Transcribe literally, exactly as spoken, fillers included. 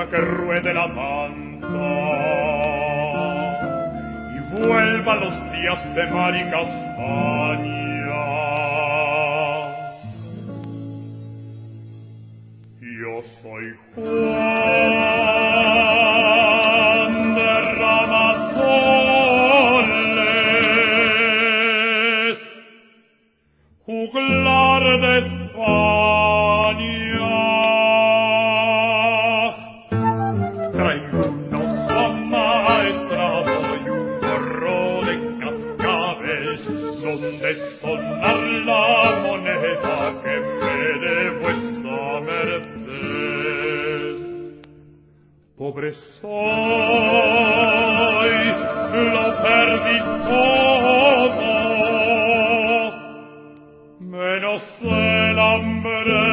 que ruede la danza y vuelvan los días de mar y castaña. Yo soy Juan de Ramazoles, juglar de España. Traigo un oso amaestrado y un gorro de cascabel, donde sonar la moneda que me dé vuestra merced. Pobre soy, lo perdí todo, menos el hambre.